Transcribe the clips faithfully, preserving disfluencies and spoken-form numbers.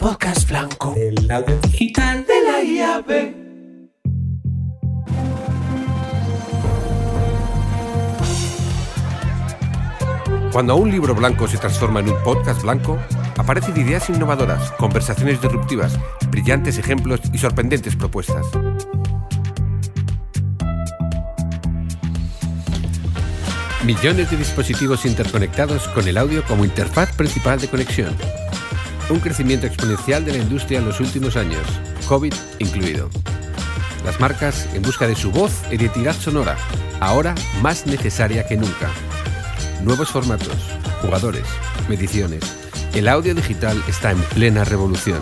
Podcast Blanco, el audio digital de la I A B. Cuando un libro blanco se transforma en un podcast blanco, aparecen ideas innovadoras, conversaciones disruptivas, brillantes ejemplos y sorprendentes propuestas. Millones de dispositivos interconectados con el audio como interfaz principal de conexión. Un crecimiento exponencial de la industria en los últimos años, COVID incluido. Las marcas en busca de su voz e identidad sonora, ahora más necesaria que nunca. Nuevos formatos, jugadores, mediciones. El audio digital está en plena revolución.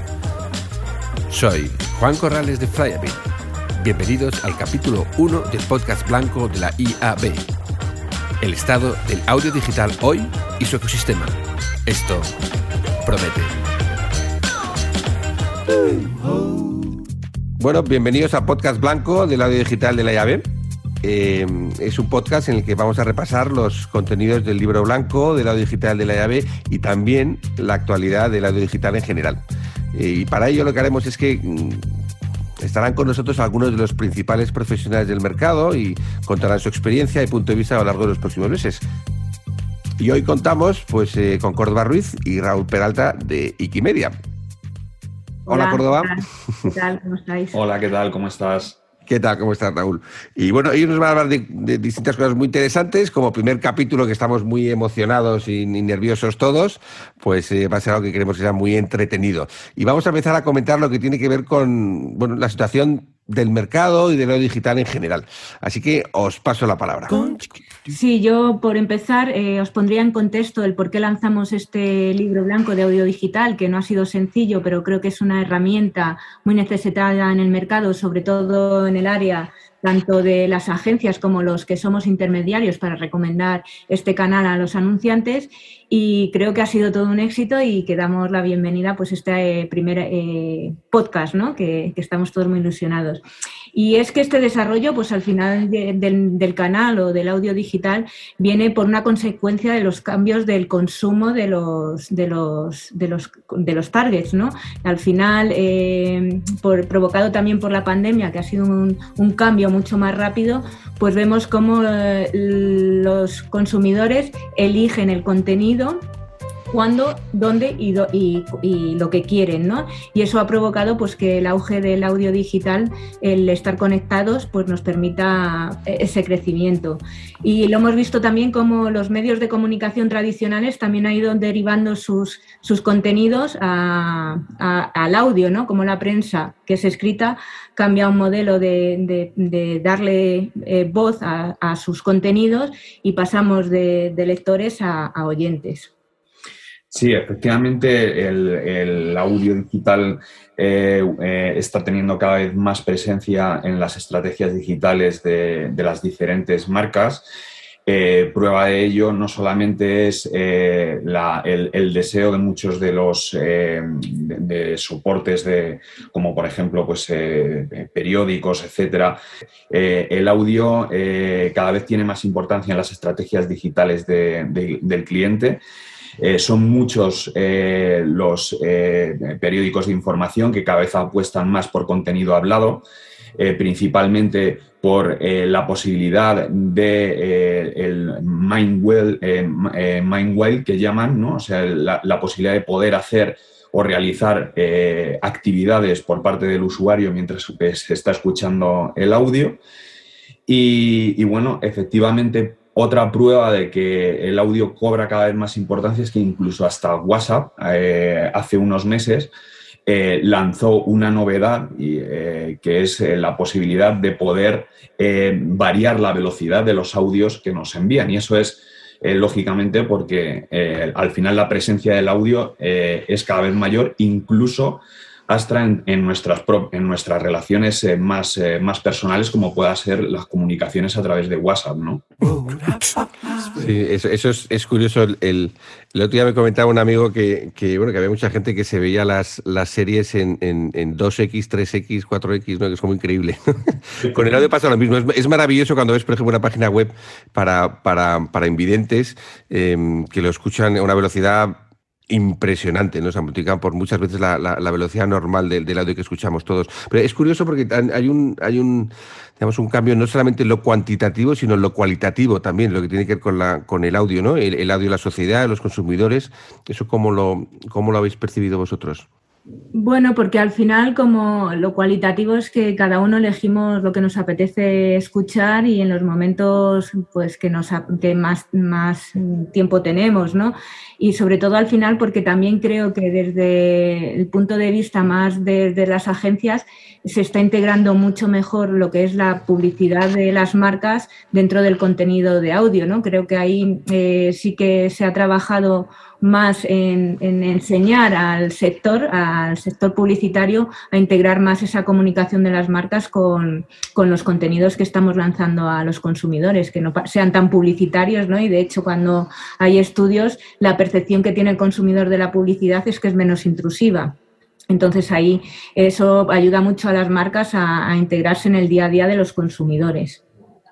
Soy Juan Corrales de Flyabit. Bienvenidos al capítulo uno del podcast blanco de la I A B. El estado del audio digital hoy y su ecosistema. Esto promete. Bueno, bienvenidos a Podcast Blanco del audio digital de la I A B. Eh, es un podcast en el que vamos a repasar los contenidos del libro blanco del audio digital de la I A B y también la actualidad del audio digital en general. Eh, y para ello lo que haremos es que mm, estarán con nosotros algunos de los principales profesionales del mercado y contarán su experiencia y punto de vista a lo largo de los próximos meses. Y hoy contamos pues, eh, con Córdoba Ruiz y Raúl Peralta de Ikimedia. Hola, Hola Córdoba. ¿Qué tal? ¿Cómo estáis? Hola, ¿qué tal? ¿Cómo estás? ¿Qué tal? ¿Cómo estás, Raúl? Y bueno, ellos nos van a hablar de, de distintas cosas muy interesantes. Como primer capítulo, que estamos muy emocionados y, y nerviosos todos, pues eh, va a ser algo que queremos que sea muy entretenido. Y vamos a empezar a comentar lo que tiene que ver con bueno, la situación del mercado y del audio digital en general. Así que os paso la palabra. Sí, yo por empezar eh, os pondría en contexto el por qué lanzamos este libro blanco de audio digital, que no ha sido sencillo, pero creo que es una herramienta muy necesitada en el mercado, sobre todo en el área tanto de las agencias como los que somos intermediarios para recomendar este canal a los anunciantes, y creo que ha sido todo un éxito y que damos la bienvenida pues, a este eh, primer eh, podcast, ¿no? que, que estamos todos muy ilusionados. Y es que este desarrollo, pues al final de, del, del canal o del audio digital, viene por una consecuencia de los cambios del consumo de los, de los, de los, de los targets, ¿no? Al final, eh, por, provocado también por la pandemia, que ha sido un, un cambio mucho más rápido, pues vemos cómo eh, los consumidores eligen el contenido cuándo, dónde y, do, y, y lo que quieren, ¿no? Y eso ha provocado pues, que el auge del audio digital, el estar conectados, pues nos permita ese crecimiento. Y lo hemos visto también como los medios de comunicación tradicionales también han ido derivando sus, sus contenidos a, a, al audio, ¿no? Como la prensa, que es escrita, cambia un modelo de, de, de darle eh, voz a, a sus contenidos y pasamos de, de lectores a, a oyentes. Sí, efectivamente el, el audio digital eh, eh, está teniendo cada vez más presencia en las estrategias digitales de, de las diferentes marcas. Eh, prueba de ello no solamente es eh, la, el, el deseo de muchos de los eh, de, de soportes de, como por ejemplo pues, eh, periódicos, etcétera. Eh, el audio eh, cada vez tiene más importancia en las estrategias digitales de, de, del cliente. Eh, son muchos eh, los eh, periódicos de información que cada vez apuestan más por contenido hablado, eh, principalmente por eh, la posibilidad de eh, el Mindwell, eh, eh, Mindwell que llaman, ¿no? O sea, la, la posibilidad de poder hacer o realizar eh, actividades por parte del usuario mientras se está escuchando el audio. Y, y bueno, efectivamente, otra prueba de que el audio cobra cada vez más importancia es que incluso hasta WhatsApp, eh, hace unos meses, eh, lanzó una novedad y, eh, que es eh, la posibilidad de poder eh, variar la velocidad de los audios que nos envían. Y eso es, eh, lógicamente, porque eh, al final la presencia del audio eh, es cada vez mayor, incluso hasta en, en, nuestras, en nuestras relaciones eh, más, eh, más personales, como puedan ser las comunicaciones a través de WhatsApp, ¿no? Sí, eso, eso es, es curioso. El, el, el otro día me comentaba un amigo que, que, bueno, que había mucha gente que se veía las, las series en, en, en dos equis, tres equis, cuatro equis, ¿no? Que es como increíble. Con el audio pasa lo mismo. Es, es maravilloso cuando ves, por ejemplo, una página web para, para, para invidentes eh, que lo escuchan a una velocidad impresionante, ¿no? Se multiplica por muchas veces la, la, la velocidad normal del, del audio que escuchamos todos. Pero es curioso porque hay un, hay un, digamos, un cambio no solamente en lo cuantitativo, sino en lo cualitativo también, lo que tiene que ver con, la, con el audio, ¿no? El, el audio de la sociedad, de los consumidores. ¿Eso cómo lo, cómo lo habéis percibido vosotros? Bueno, porque al final, como lo cualitativo es que cada uno elegimos lo que nos apetece escuchar y en los momentos pues que nos que más, más tiempo tenemos, ¿no? Y sobre todo al final porque también creo que desde el punto de vista más de, de las agencias se está integrando mucho mejor lo que es la publicidad de las marcas dentro del contenido de audio, ¿no? Creo que ahí eh, sí que se ha trabajado más en, en enseñar al sector, al sector publicitario, a integrar más esa comunicación de las marcas con, con los contenidos que estamos lanzando a los consumidores, que no sean tan publicitarios, ¿no? Y de hecho, cuando hay estudios, la percepción que tiene el consumidor de la publicidad es que es menos intrusiva. Entonces, ahí eso ayuda mucho a las marcas a, a integrarse en el día a día de los consumidores.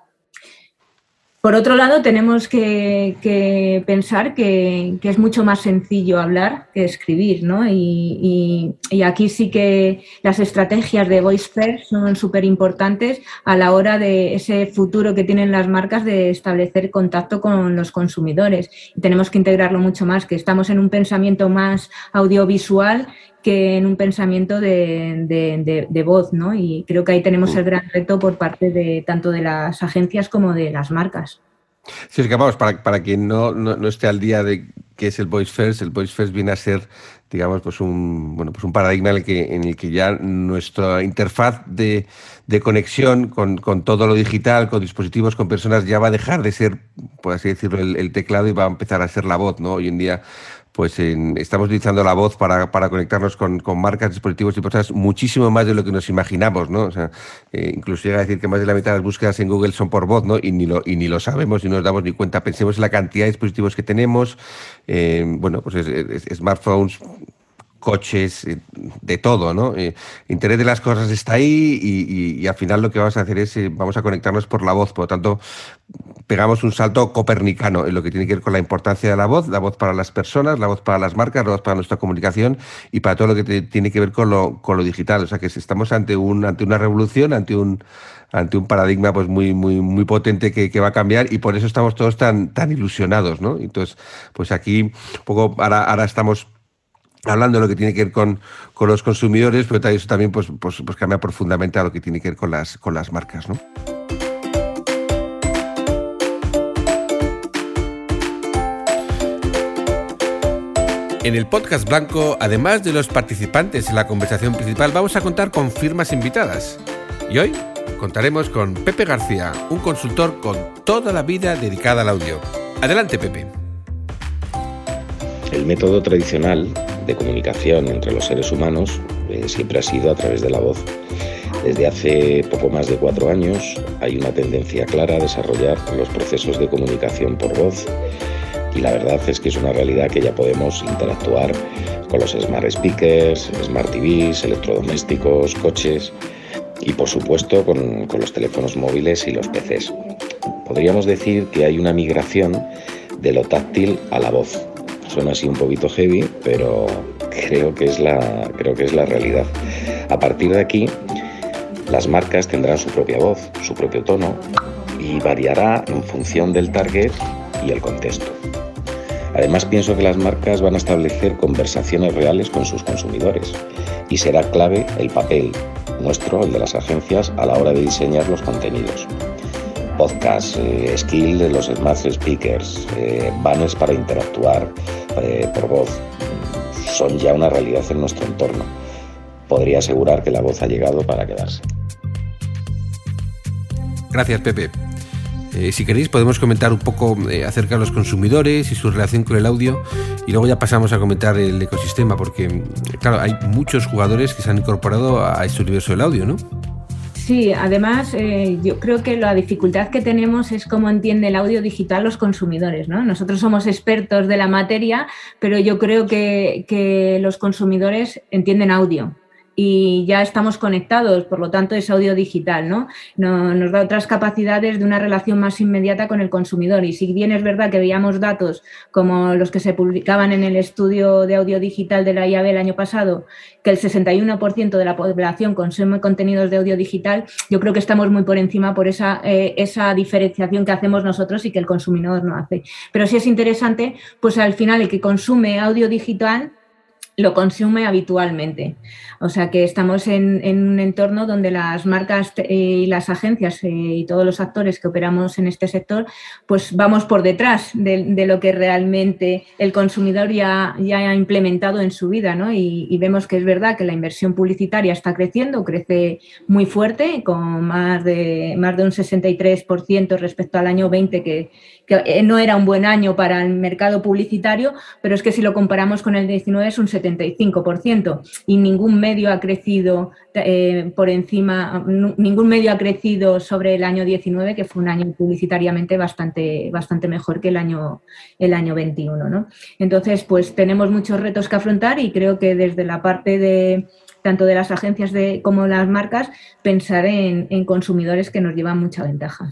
Por otro lado, tenemos que, que pensar que, que es mucho más sencillo hablar que escribir, ¿no? Y, y, y aquí sí que las estrategias de Voice First son súper importantes a la hora de ese futuro que tienen las marcas de establecer contacto con los consumidores. Y tenemos que integrarlo mucho más, que estamos en un pensamiento más audiovisual que en un pensamiento de, de, de, de voz, ¿no? Y creo que ahí tenemos el gran reto por parte de tanto de las agencias como de las marcas. Sí, es que vamos, para, para quien no, no, no esté al día de qué es el Voice First, el Voice First viene a ser, digamos, pues un, bueno, pues un paradigma en el que, en el que ya nuestra interfaz de, de conexión con, con todo lo digital, con dispositivos, con personas, ya va a dejar de ser, por así decirlo, el, el teclado y va a empezar a ser la voz, ¿no? Hoy en día pues en, estamos utilizando la voz para, para conectarnos con, con marcas, dispositivos y personas muchísimo más de lo que nos imaginamos, ¿no? O sea, eh, incluso llega a decir que más de la mitad de las búsquedas en Google son por voz, ¿no? Y ni lo, y ni lo sabemos y no nos damos ni cuenta. Pensemos en la cantidad de dispositivos que tenemos, eh, bueno, pues es, es, smartphones, coches, de todo, ¿no? Eh, Internet de las cosas está ahí y, y, y al final lo que vamos a hacer es, eh, vamos a conectarnos por la voz, por lo tanto, pegamos un salto copernicano en lo que tiene que ver con la importancia de la voz, la voz para las personas, la voz para las marcas, la voz para nuestra comunicación y para todo lo que te, tiene que ver con lo, con lo digital. O sea que estamos ante un, ante una revolución, ante un, ante un paradigma pues muy, muy, muy potente que, que va a cambiar y por eso estamos todos tan, tan ilusionados, ¿no? Entonces, pues aquí un poco ahora, ahora estamos hablando de lo que tiene que ver con, con los consumidores, pero eso también pues, pues, pues cambia profundamente a lo que tiene que ver con las, con las marcas, ¿no? En el podcast blanco, además de los participantes en la conversación principal, vamos a contar con firmas invitadas. Y hoy contaremos con Pepe García, un consultor con toda la vida dedicada al audio. Adelante, Pepe. El método tradicional de comunicación entre los seres humanos eh, siempre ha sido a través de la voz. Desde hace poco más de cuatro años hay una tendencia clara a desarrollar los procesos de comunicación por voz y la verdad es que es una realidad que ya podemos interactuar con los smart speakers, smart T Vs, electrodomésticos, coches y por supuesto con, con los teléfonos móviles y los P Cs. Podríamos decir que hay una migración de lo táctil a la voz. Suena así un poquito heavy, pero creo que es la, creo que es la realidad. A partir de aquí, las marcas tendrán su propia voz, su propio tono y variará en función del target y el contexto. Además, pienso que las marcas van a establecer conversaciones reales con sus consumidores y será clave el papel nuestro, el de las agencias, a la hora de diseñar los contenidos. Podcast, eh, skill de los smart speakers, eh, banners para interactuar eh, por voz, son ya una realidad en nuestro entorno. Podría asegurar que la voz ha llegado para quedarse. Gracias, Pepe. Eh, si queréis podemos comentar un poco eh, acerca de los consumidores y su relación con el audio y luego ya pasamos a comentar el ecosistema porque, claro, hay muchos jugadores que se han incorporado a este universo del audio, ¿no? Sí, además eh, yo creo que la dificultad que tenemos es cómo entiende el audio digital los consumidores, ¿no? Nosotros somos expertos de la materia, pero yo creo que, que los consumidores entienden audio. y ya estamos conectados, por lo tanto es audio digital, ¿no? No, nos da otras capacidades de una relación más inmediata con el consumidor. Y si bien es verdad que veíamos datos como los que se publicaban en el estudio de audio digital de la I A B el año pasado, que el sesenta y uno por ciento de la población consume contenidos de audio digital, yo creo que estamos muy por encima por esa, eh, esa diferenciación que hacemos nosotros y que el consumidor no hace. Pero sí es interesante, pues al final el que consume audio digital lo consume habitualmente. O sea que estamos en, en un entorno donde las marcas eh, y las agencias eh, y todos los actores que operamos en este sector, pues vamos por detrás de, de lo que realmente el consumidor ya, ya ha implementado en su vida, ¿no? Y, y vemos que es verdad que la inversión publicitaria está creciendo, crece muy fuerte, con más de, más de un sesenta y tres por ciento respecto al año veinte, que, que no era un buen año para el mercado publicitario, pero es que si lo comparamos con el diecinueve es un setenta y cinco por ciento y ningún medio ha crecido eh, por encima, ningún medio ha crecido sobre el año diecinueve, que fue un año publicitariamente bastante, bastante mejor que el año, el año veintiuno, ¿no? Entonces, pues tenemos muchos retos que afrontar y creo que desde la parte de tanto de las agencias de, como las marcas, pensar en, en consumidores que nos llevan mucha ventaja.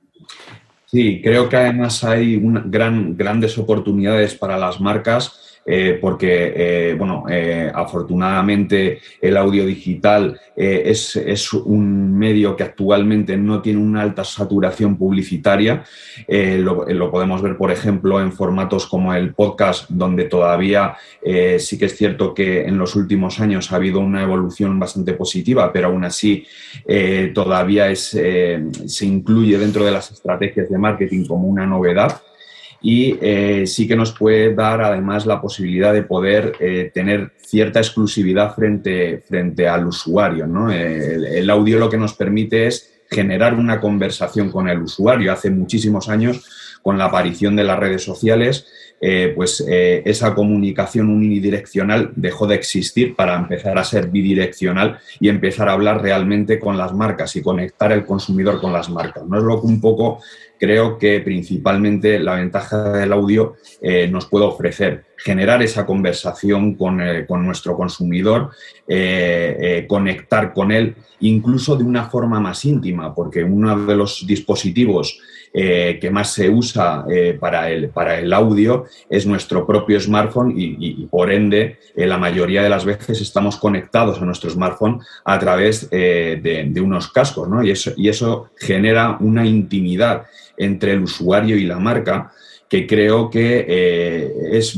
Sí, creo que además hay una gran, grandes oportunidades para las marcas. Eh, porque, eh, bueno, eh, afortunadamente el audio digital eh, es, es un medio que actualmente no tiene una alta saturación publicitaria. Eh, lo, lo podemos ver, por ejemplo, en formatos como el podcast, donde todavía eh, sí que es cierto que en los últimos años ha habido una evolución bastante positiva, pero aún así eh, todavía es, eh, se incluye dentro de las estrategias de marketing como una novedad. Y eh, sí que nos puede dar además la posibilidad de poder eh, tener cierta exclusividad frente, frente al usuario, ¿no? El, el audio lo que nos permite es generar una conversación con el usuario. Hace muchísimos años, con la aparición de las redes sociales, eh, pues eh, esa comunicación unidireccional dejó de existir para empezar a ser bidireccional y empezar a hablar realmente con las marcas y conectar el consumidor con las marcas, ¿no? Es lo que un poco creo que principalmente la ventaja del audio eh, nos puede ofrecer, generar esa conversación con, eh, con nuestro consumidor, eh, eh, conectar con él, incluso de una forma más íntima, porque uno de los dispositivos eh, que más se usa eh, para, el, para el audio es nuestro propio smartphone y, y, y por ende, eh, la mayoría de las veces estamos conectados a nuestro smartphone a través eh, de, de unos cascos, ¿no? Y eso, y eso genera una intimidad entre el usuario y la marca, que creo que eh, es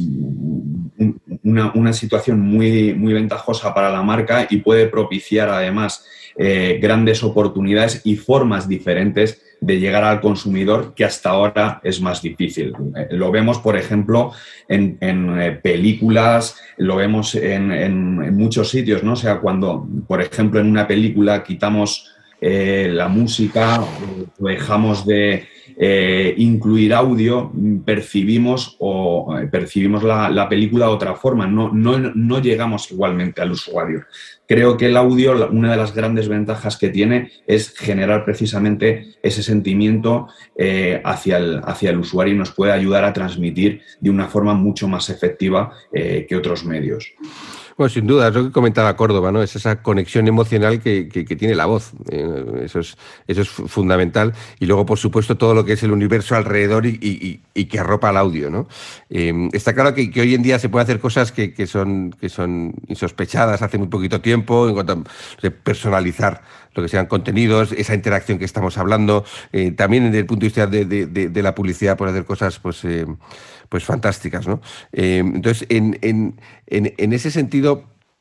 una, una situación muy, muy ventajosa para la marca y puede propiciar además eh, grandes oportunidades y formas diferentes de llegar al consumidor que hasta ahora es más difícil. Eh, lo vemos, por ejemplo, en, en eh, películas, lo vemos en, en, en muchos sitios, ¿no? O sea, cuando, por ejemplo, en una película quitamos eh, la música, o dejamos de Eh, incluir audio, percibimos o eh, percibimos la, la película de otra forma, no, no, no llegamos igualmente al usuario. Creo que el audio, una de las grandes ventajas que tiene es generar precisamente ese sentimiento eh, hacia, el, hacia el usuario y nos puede ayudar a transmitir de una forma mucho más efectiva eh, que otros medios. Bueno, sin duda, es lo que comentaba Córdoba, ¿no? Es esa conexión emocional que, que, que tiene la voz. Eh, eso es, eso es fundamental. Y luego, por supuesto, todo lo que es el universo alrededor y, y, y que arropa al audio, ¿no? Eh, está claro que, que hoy en día se pueden hacer cosas que, que, son, que son insospechadas hace muy poquito tiempo, en cuanto a personalizar lo que sean contenidos, esa interacción que estamos hablando. Eh, también desde el punto de vista de, de, de, de la publicidad, por hacer cosas, pues... Eh, pues fantásticas, ¿no? Eh, entonces, en, en, en, en ese sentido,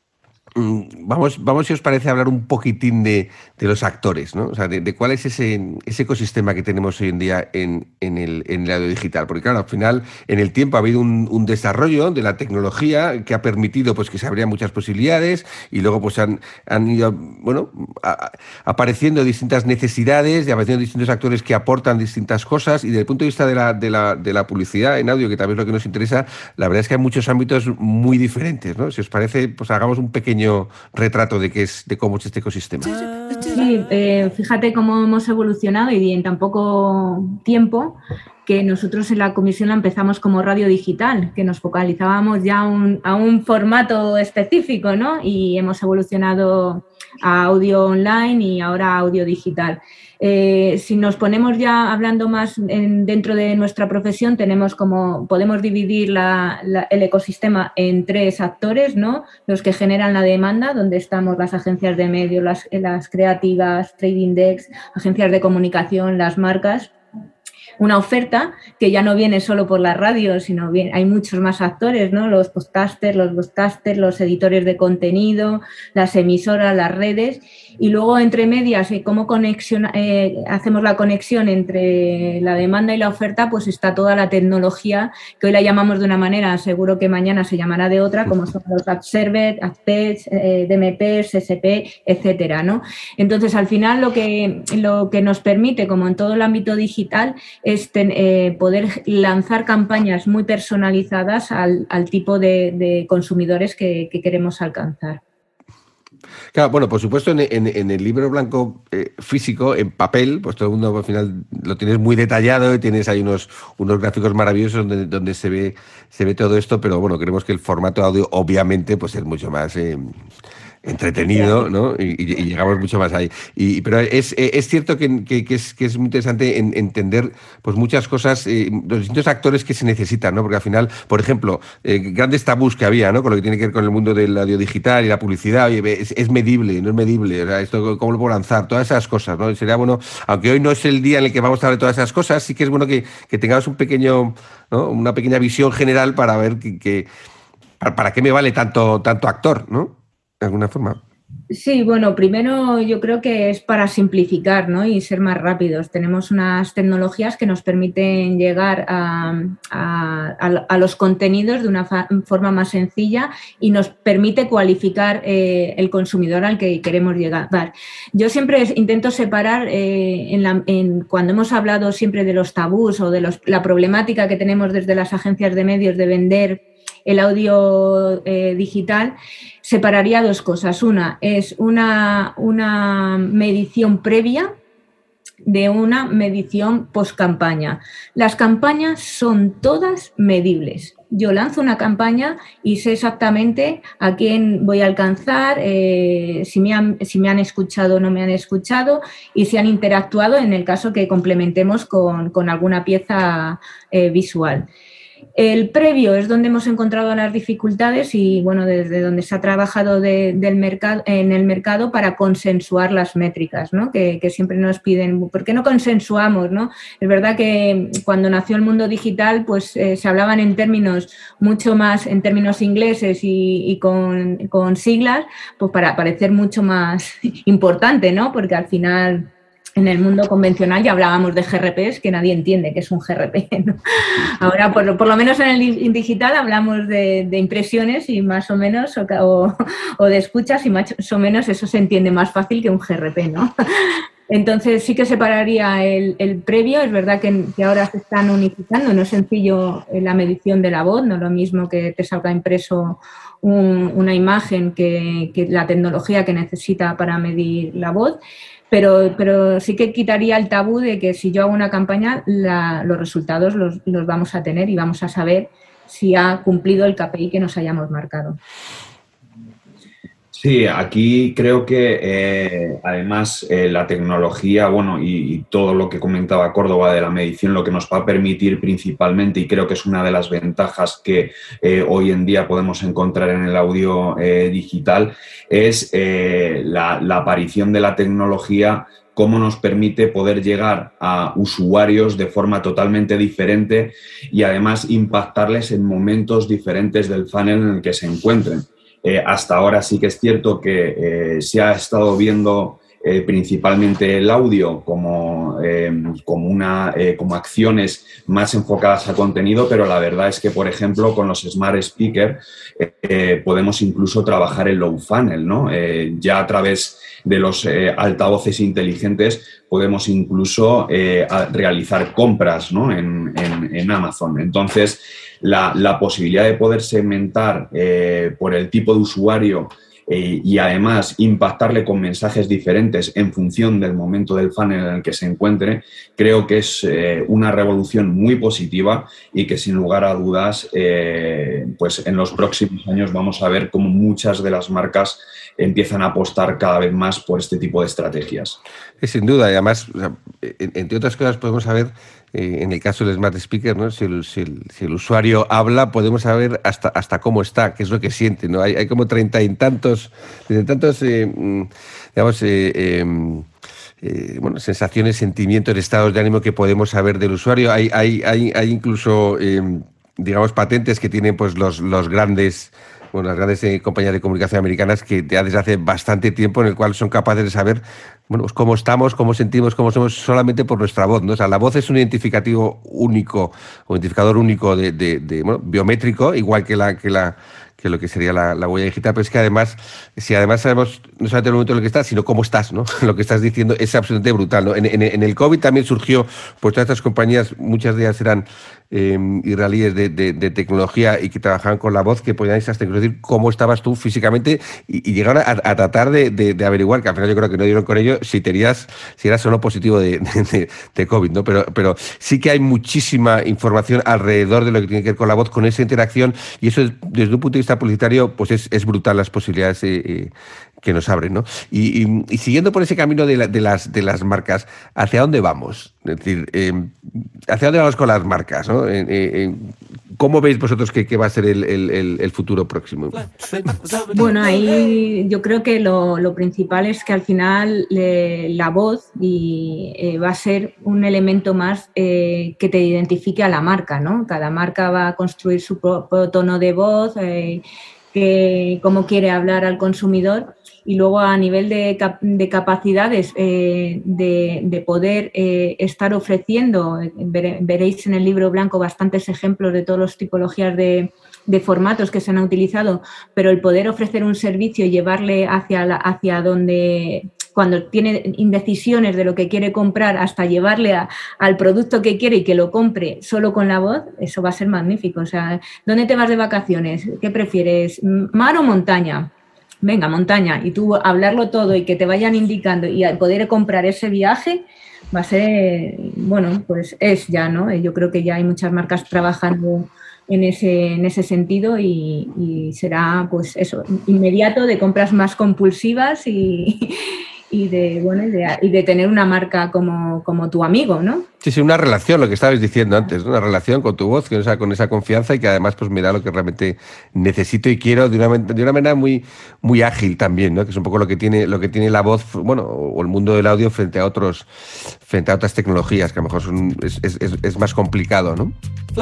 vamos, vamos, si os parece, a hablar un poquitín de, de los actores, ¿no? O sea, de, de cuál es ese, ese ecosistema que tenemos hoy en día en, en, el, en el audio digital. Porque, claro, al final, en el tiempo ha habido un, un desarrollo de la tecnología que ha permitido pues, que se abrían muchas posibilidades y luego pues han, han ido, bueno, a, a, apareciendo distintas necesidades y apareciendo distintos actores que aportan distintas cosas. Y desde el punto de vista de la, de la, de la publicidad en audio, que también es lo que nos interesa, la verdad es que hay muchos ámbitos muy diferentes, ¿no? Si os parece, pues hagamos un pequeño pequeño retrato de qué es, de cómo es este ecosistema. Sí, eh, fíjate cómo hemos evolucionado y en tan poco tiempo que nosotros en la comisión la empezamos como radio digital, que nos focalizábamos ya un, a un formato específico, ¿no? Y hemos evolucionado a audio online y ahora a audio digital. Eh, si nos ponemos ya hablando más en, dentro de nuestra profesión, tenemos como, podemos dividir la, la, el ecosistema en tres actores, ¿no? Los que generan la demanda, donde estamos las agencias de medios, las, las creativas, trading desks, agencias de comunicación, las marcas. Una oferta que ya no viene solo por la radio, sino bien, hay muchos más actores, ¿no? Los podcasters, los broadcasters, los editores de contenido, las emisoras, las redes. Y luego, entre medias, eh, cómo conexión, eh, hacemos la conexión entre la demanda y la oferta, pues está toda la tecnología, que hoy la llamamos de una manera, seguro que mañana se llamará de otra, como son los ad server, ad page, eh, D M P, S S P, etcétera, ¿no? Entonces, al final, lo que, lo que nos permite, como en todo el ámbito digital, es ten, eh, poder lanzar campañas muy personalizadas al, al tipo de, de consumidores que, que queremos alcanzar. Claro, bueno, por supuesto, en, en, en el libro blanco eh, físico, en papel, pues todo el mundo al final lo tienes muy detallado y tienes ahí unos, unos gráficos maravillosos donde, donde se ve, se ve todo esto, pero bueno, creemos que el formato audio obviamente pues es mucho más eh, entretenido, ¿no? Y, y, y llegamos mucho más ahí. Y, pero es, es cierto que, que, que, es, que es muy interesante en, entender pues muchas cosas, eh, los distintos actores que se necesitan, ¿no? Porque al final, por ejemplo, eh, grandes tabús que había, ¿no? Con lo que tiene que ver con el mundo del audio digital y la publicidad, oye, es, es medible, no es medible, o sea, esto cómo lo puedo lanzar, todas esas cosas, ¿no? Sería bueno, aunque hoy no es el día en el que vamos a hablar de todas esas cosas, sí que es bueno que, que tengamos un pequeño, ¿no? Una pequeña visión general para ver que, que para, para qué me vale tanto, tanto actor, ¿no? De alguna forma. Sí, bueno, primero yo creo que es para simplificar, ¿no? Y ser más rápidos. Tenemos unas tecnologías que nos permiten llegar a, a, a los contenidos de una forma más sencilla y nos permite cualificar eh, el consumidor al que queremos llegar. Yo siempre intento separar, eh, en la, en, cuando hemos hablado siempre de los tabús o de los, la problemática que tenemos desde las agencias de medios de vender el audio eh, digital, separaría dos cosas. Una es una, una medición previa de una medición post-campaña. Las campañas son todas medibles. Yo lanzo una campaña y sé exactamente a quién voy a alcanzar, eh, si, me han, si me han escuchado o no me han escuchado y si han interactuado en el caso que complementemos con, con alguna pieza eh, visual. El previo es donde hemos encontrado las dificultades y, bueno, desde donde se ha trabajado de, del mercado, en el mercado para consensuar las métricas, ¿no? Que, que siempre nos piden, ¿por qué no consensuamos, no? Es verdad que cuando nació el mundo digital, pues eh, se hablaban en términos mucho más, en términos ingleses y, y con, con siglas, pues para parecer mucho más importante, ¿no? Porque al final, en el mundo convencional ya hablábamos de G R Ps, que nadie entiende qué es un G R P, ¿no? Ahora, por, por lo menos en el digital, hablamos de, de impresiones y más o menos, o, o, o de escuchas y más o menos eso se entiende más fácil que un G R P, ¿no? Entonces sí que separaría el, el previo. Es verdad que, que ahora se están unificando, no es sencillo la medición de la voz, no es lo mismo que te salga impreso un, una imagen que, que la tecnología que necesita para medir la voz. Pero, pero sí que quitaría el tabú de que si yo hago una campaña, la, los resultados los, los vamos a tener y vamos a saber si ha cumplido el K P I que nos hayamos marcado. Sí, aquí creo que eh, además eh, la tecnología, bueno, y, y todo lo que comentaba Córdoba de la medición, lo que nos va a permitir principalmente, y creo que es una de las ventajas que eh, hoy en día podemos encontrar en el audio eh, digital, es eh, la, la aparición de la tecnología, cómo nos permite poder llegar a usuarios de forma totalmente diferente y además impactarles en momentos diferentes del funnel en el que se encuentren. Eh, hasta ahora sí que es cierto que eh, se ha estado viendo eh, principalmente el audio como, eh, como, una, eh, como acciones más enfocadas a contenido, pero la verdad es que, por ejemplo, con los Smart Speaker eh, podemos incluso trabajar en low funnel, ¿no? Eh, ya a través de los eh, altavoces inteligentes podemos incluso eh, realizar compras, ¿no? en, en, en Amazon. Entonces, la, la posibilidad de poder segmentar eh, por el tipo de usuario eh, y además impactarle con mensajes diferentes en función del momento del funnel en el que se encuentre, creo que es eh, una revolución muy positiva y que sin lugar a dudas eh, pues en los próximos años vamos a ver cómo muchas de las marcas empiezan a apostar cada vez más por este tipo de estrategias. Sí, sin duda, y además, o sea, entre otras cosas, podemos saber, eh, en el caso del Smart Speaker, ¿no? si, el, si, el, si el usuario habla, podemos saber hasta, hasta cómo está, qué es lo que siente, ¿no? Hay, hay como treinta y tantos, treinta y tantos eh, digamos, eh, eh, eh, bueno, sensaciones, sentimientos, estados de ánimo que podemos saber del usuario. Hay, hay, hay, hay incluso, eh, digamos, patentes que tienen pues los, los grandes... Bueno, las grandes eh, compañías de comunicación americanas que ya desde hace bastante tiempo en el cual son capaces de saber bueno, pues cómo estamos, cómo sentimos, cómo somos solamente por nuestra voz, ¿no? O sea, la voz es un identificativo único, un identificador único de, de, de bueno, biométrico, igual que la que la que lo que sería la, la huella digital, pero es que además, si además sabemos no solamente el momento en el que estás, sino cómo estás, ¿no? Lo que estás diciendo es absolutamente brutal, ¿no? En, en, en el COVID también surgió, pues todas estas compañías, muchas de ellas eran eh, israelíes de, de, de tecnología y que trabajaban con la voz, que podían hasta decir cómo estabas tú físicamente y, y llegaron a, a tratar de, de, de averiguar, que al final yo creo que no dieron con ello, si tenías, si eras solo positivo de, de, de COVID, ¿no? Pero, pero sí que hay muchísima información alrededor de lo que tiene que ver con la voz, con esa interacción, y eso desde un punto de vista publicitario, pues es, es brutal las posibilidades eh, eh, que nos abren, ¿no? Y, y, y siguiendo por ese camino de, la, de, las, de las marcas, ¿hacia dónde vamos? Es decir, eh, ¿hacia dónde vamos con las marcas, ¿no? Eh, eh, ¿Cómo veis vosotros que, que va a ser el, el, el futuro próximo? Bueno, ahí yo creo que lo, lo principal es que al final le, la voz y, eh, va a ser un elemento más eh, que te identifique a la marca, ¿no? Cada marca va a construir su propio tono de voz, eh, que, cómo quiere hablar al consumidor, y luego a nivel de, cap de capacidades eh, de, de poder eh, estar ofreciendo, vere, veréis en el libro blanco bastantes ejemplos de todas las tipologías de, de formatos que se han utilizado, pero el poder ofrecer un servicio y llevarle hacia, la, hacia donde, cuando tiene indecisiones de lo que quiere comprar, hasta llevarle a, al producto que quiere y que lo compre solo con la voz, eso va a ser magnífico. O sea, ¿dónde te vas de vacaciones? ¿Qué prefieres, mar o montaña? Venga, montaña, y tú hablarlo todo y que te vayan indicando y al poder comprar ese viaje va a ser, bueno, pues es ya, ¿no? Yo creo que ya hay muchas marcas trabajando en ese, en ese sentido y, y será, pues eso, inmediato, de compras más compulsivas y, y, de, bueno, y, de, y de tener una marca como, como tu amigo, ¿no? Sí, sí, una relación, lo que estabais diciendo antes, ¿no? Una relación con tu voz, con esa, con esa confianza y que además pues me da lo que realmente necesito y quiero de una, de una manera muy, muy ágil también, ¿no? Que es un poco lo que tiene, lo que tiene la voz, bueno, o el mundo del audio frente a otros, frente a otras tecnologías, que a lo mejor son, es, es, es más complicado, ¿no?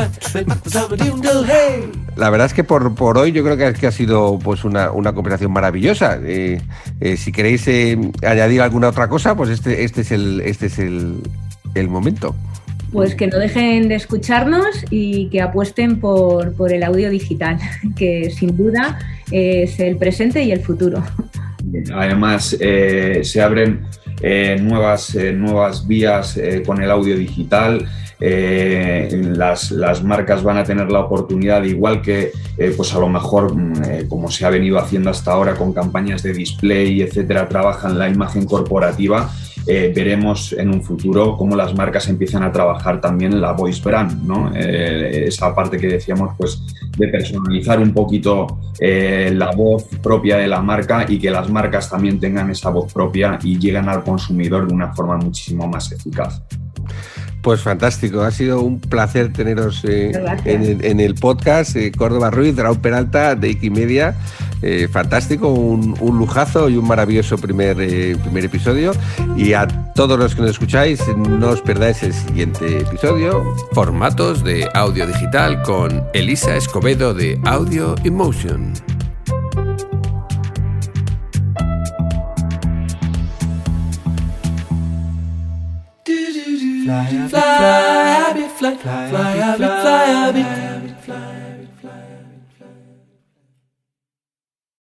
La verdad es que por, por hoy yo creo que, que ha sido pues una, una conversación maravillosa. Eh, eh, si queréis eh, añadir alguna otra cosa, pues este, este es el, este es el, el momento. Pues que no dejen de escucharnos y que apuesten por, por el audio digital, que sin duda es el presente y el futuro. Además, eh, se abren eh, nuevas, eh, nuevas vías eh, con el audio digital. Eh, las, las marcas van a tener la oportunidad, igual que eh, pues a lo mejor eh, como se ha venido haciendo hasta ahora con campañas de display, etcétera, trabajan la imagen corporativa. Eh, veremos en un futuro cómo las marcas empiezan a trabajar también la voice brand, ¿no? Eh, esa parte que decíamos, pues, de personalizar un poquito eh, la voz propia de la marca y que las marcas también tengan esa voz propia y lleguen al consumidor de una forma muchísimo más eficaz. Pues fantástico, ha sido un placer teneros eh, en, en el podcast. eh, Córdoba Ruiz, Raúl Peralta, de Ikimedia. Eh, fantástico, un, un lujazo y un maravilloso primer, eh, primer episodio. Y a todos los que nos escucháis, no os perdáis el siguiente episodio. Formatos de audio digital con Elisa Escobedo de Audio Emotion. Fly, fly, fly, fly, fly, fly, fly, fly, fly, fly, fly, fly.